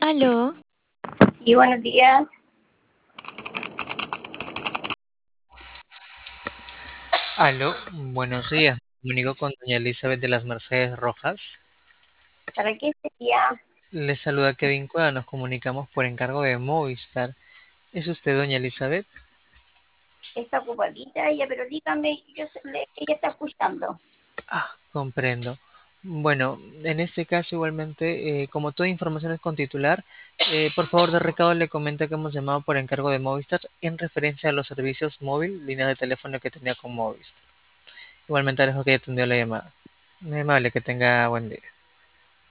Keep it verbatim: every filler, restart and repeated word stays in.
Aló, Y buenos días. Aló, buenos días. Me comunico con doña Elizabeth de las Mercedes Rojas. ¿Para qué sería Les saluda Kevin Cueva, nos comunicamos por encargo de Movistar. ¿Es usted doña Elizabeth? esta ocupadita ella? Pero dígame, yo sé- le- ella está escuchando. Ah, comprendo. Bueno, en este caso igualmente, eh, como toda información es con titular, eh, por favor de recado le comento que hemos llamado por encargo de Movistar en referencia a los servicios móvil, línea de teléfono que tenía con Movistar. Igualmente dejo que haya atendido la llamada. Muy amable, que tenga buen día.